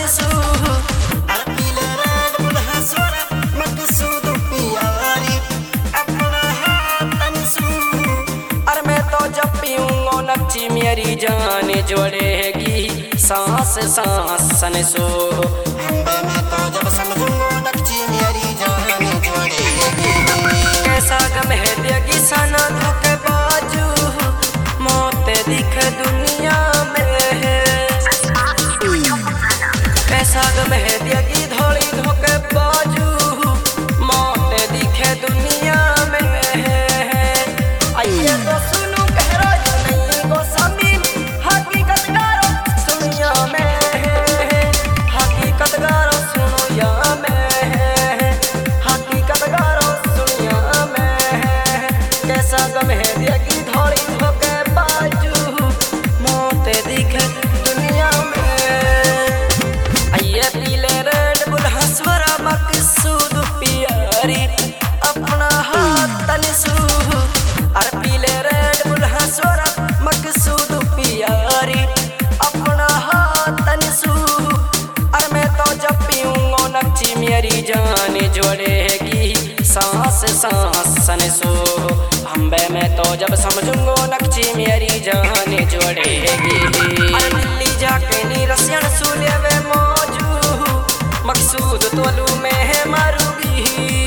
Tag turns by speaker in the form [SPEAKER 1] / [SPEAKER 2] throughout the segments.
[SPEAKER 1] तनिसू अर पीले red bull हंसोरा मकसूद प्यारी अपना हाथ तनिसू अर मैं तो जब पीऊंगा नक्ची मेरी जान जोड़ेगी सांस सांस सनसो मैं तो जब समझूंगा नक्ची मेरी जान जोड़ेगी कैसा गम है देगी सना धोखे बाजू मौत दिख दुनिया में कैसा गम है देगी धोली धोखे बाजू मौत दिखे दुनिया में आइए तो सुनो कह रहा हूं नहीं गो समीम हकीकत गारो दुनिया में हकीकत गारो सुनो या में हकीकत गारो दुनिया में कैसा गम है देगी धोली धोखे बाजू मौत दिखे दुनिया में आइए पीले रेड बुल हंसवरा मकसूद प्यारी अपना हाथ तनिसू अर पीले रेड बुल हंसवरा मकसूद प्यारी अपना हाथ तनिसू अर मैं तो जब पीऊंगा नक्ची मेरी जान जोड़ेगी सांस सांस सनसो अंबे मैं तो जब समझूंगा नक्ची मेरी जान जोड़ेगी अरे दिल्ली जाके नी रसियन सूले वे मौजू मकसूद तोलू में है मारूगी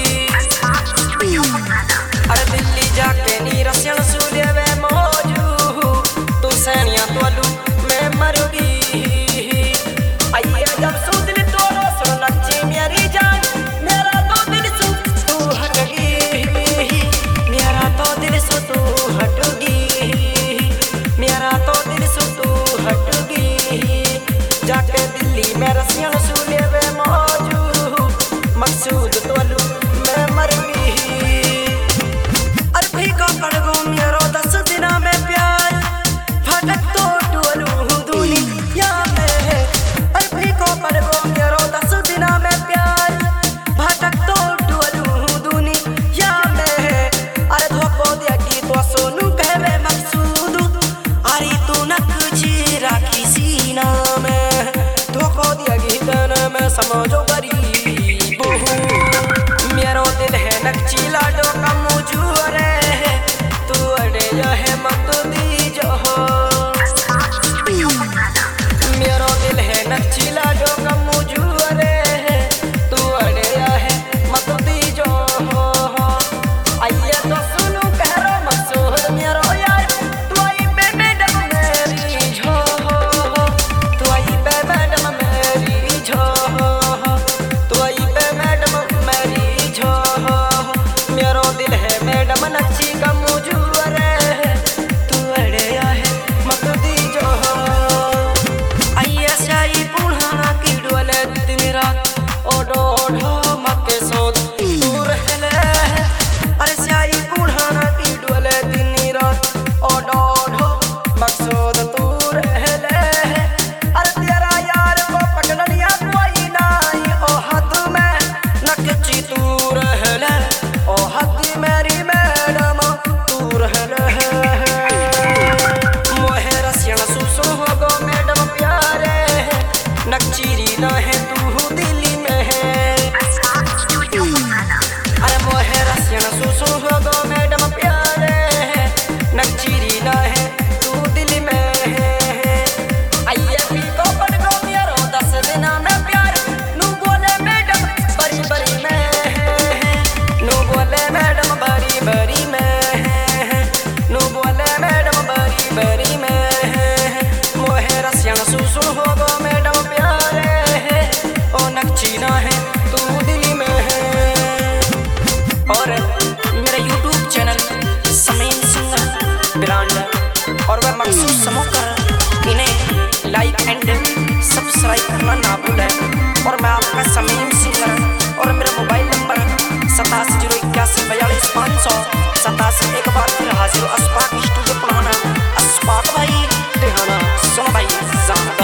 [SPEAKER 1] अरे दिल्ली जाके नी रसियन सूले वे मौजू तू सैनिया तोलू में मरूगी आइए जब सूदनी तोलो सो नक्ची मेरी जान मेरा तो दिल सू तू हटगी मेरा तो दिल सू तू हटगी मेरा तो दिल सू तू हटगी जाके दिल्ली में रसियन सूले वे मौजू मकसूद तोलू में मरूगी अरे भी का पड़गो मेरो 10 दिना में प्यार फटक तो टोलू दुनिया में अरे भी को पड़गो मेरो 10 दिना में प्यार फटक तो टोलू दुनिया में अरे धोको देगी तो सोनू कहवे मकसूद अरे तू नक्ची राखी सीना में धोको देगी तन में समझो गरीब मेरो दिल है नक्ची लाडो का मुझूर तू अड़े है मत दीजो मेरो दिल है नक्ची लाडो का मुझूर तू अड़े है मत दीजो आइए तो सुनो कह रो मकसूद मेरो यार तू आई पे मैडम मेरी झो तू आई पे मैडम मेरी झो तू आई पे मैडम मेरी झो मेरो दिल है मैडम नक्ची का मुझूर तू अड़े है मत दीजो आइए शाही पुढ़ाना की डोले दिन रात ओडो ओडो मके सोद दूर हेले अरे शाही पुढ़ाना की डोले दिन रात ओडो ओडो मकसूद दूर हेले अरे तेरा यार को पकड़ लिया कोई नहीं ओ हद में नक्ची दूर हेले ओ हद मेरी मैडम दूर हेले मोहे रसियन सुसो होगो मैडम प्यारे नक्चीरी ना है तू दिल्ली में है अरे मोहे रसियन सुसो होगो मैडम प्यारे नक्चीरी ना है तू दिल्ली में है आइए पी को पड़ गो मेरो 10 दिना में प्यार नू बोले मैडम बड़ी बड़ी में नू बोले मैडम बड़ी बड़ी में नू बोले मैडम बड़ी बड़ी में मोहे रसियन सुसु होगो मैडम प्यारे ओ नक्ची ना है तू दिल्ली में है और मेरा YouTube channel Shamim singer brand और वह मकसूद समूह कर इन्हें लाइक एंड सब्सक्राइब करना ना भूलें और मैं आपका समीम सिंगर और मेरा मोबाइल नंबर 870181 500 एक बार फिर हाजिर अस्पाक स्टूडियो पुराना अस्पाक भाई देहाना सुनो भाई ज़्यादा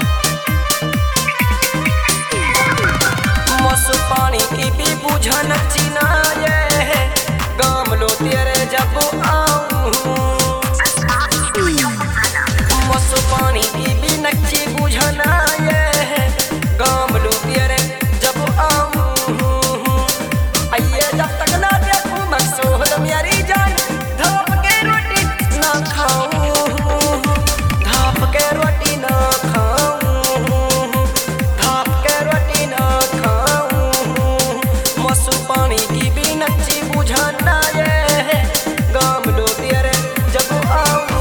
[SPEAKER 1] मौसू पानी की भी बुझा नक्ची ना ये गाम लो तेरे जब आऊं मौसू पानी की भी नक्ची बुझा ना ये मेरी जान धाप के रोटी ना खाऊं, धाप के रोटी ना खाऊं, धाप के रोटी ना खाऊं। मसू पानी की भी नच्ची बुझाना ये गाम लो तेरे जब आऊं।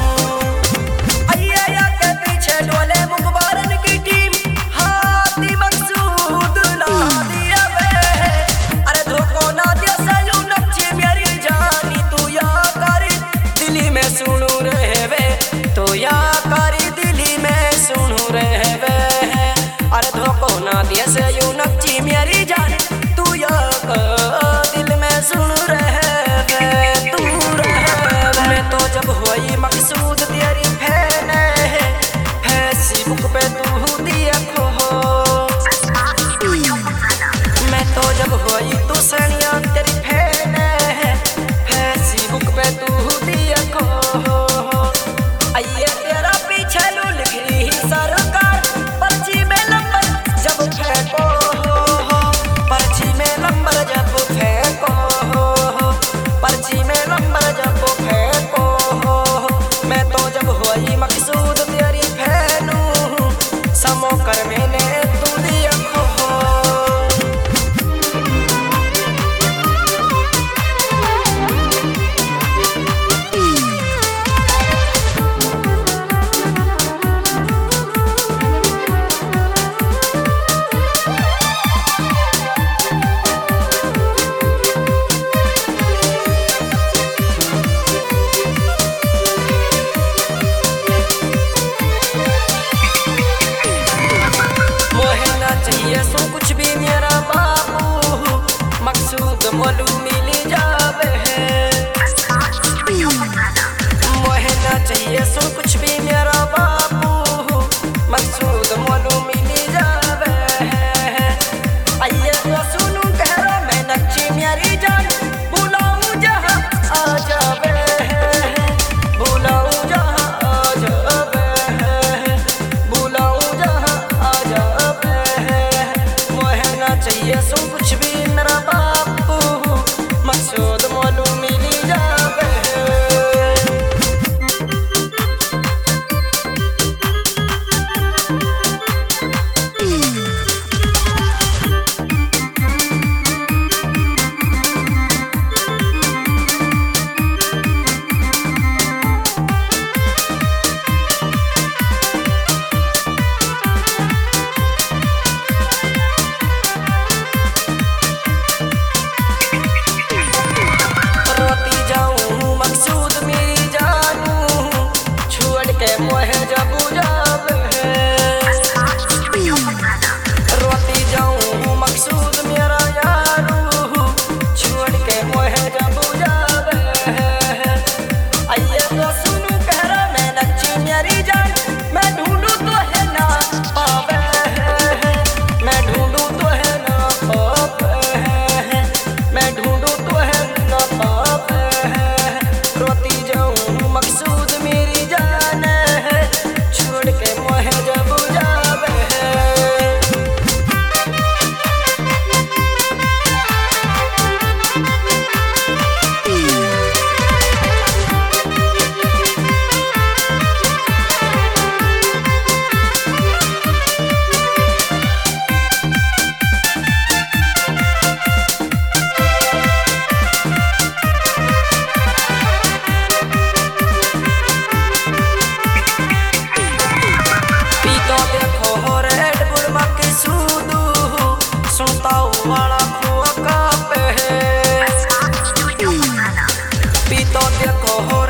[SPEAKER 1] अय्या के पीछे डोले मुखबारन की टीम, हाथी मकसूद ला दिया वे। अरे धोखो ना दिया सलू नच्ची मेरी जानी, तू या करी दिली में सुनू रहे वे, तो या करी दिली में सुनू रहे वे। अरे धोखो ना दिया सलू नच्ची मेरी जानी, तू या दिल में सुन रहे वे, तू रहे। मैं तो जब हुई मकसूद तेरी फैन है, फेसबुक पे तू देखो। मैं तो जब हुई तू सनिया तेरी फैन है, फेसबुक पे तू देखो। आइए तेरा पीछे लूल गिरी सरकार, पर्ची में नंबर जब फेंको, पर्ची में नंबर जब फेंको, पर्ची में नंबर जब फेंको। मैं तो जब हुई मकसूद तेरी फैनू, समो कर मैंने तू देखो। चाहिए सो कुछ भी मेरा बाबू, मकसूद मोलू मिली जावे है। मोहे ना चाहिए सो कुछ भी मेरा बाबू, मकसूद मोलू मिली जावे है। आइए तो सुनू कह रहा मैं नच्ची मेरी जान, बुलाऊं जहाँ आ जावे है, बुलाऊं जहाँ आ जावे है, बुलाऊं जहाँ आ जावे। चाहिए सो कुछ भी मेरा बापू, मकसूद मोलू मिली जावे। मोहे जब जावे है, रोती जाऊं मकसूद मेरा यारू, छोड़ के मोहे जब जावे है। आइए तो सुनू कह रहा मैं नच्ची मेरी जान, मैं ढूंढू तो है ना पावे है, मैं ढूंढू तो है ना पावे है, मैं ढूंढू तो है ना पावे है। रोती जाऊं मकसूद मेरी जान, छोड़ के मोहे जब जावे है। वाला खुआ का पे है, पी तो देखो हो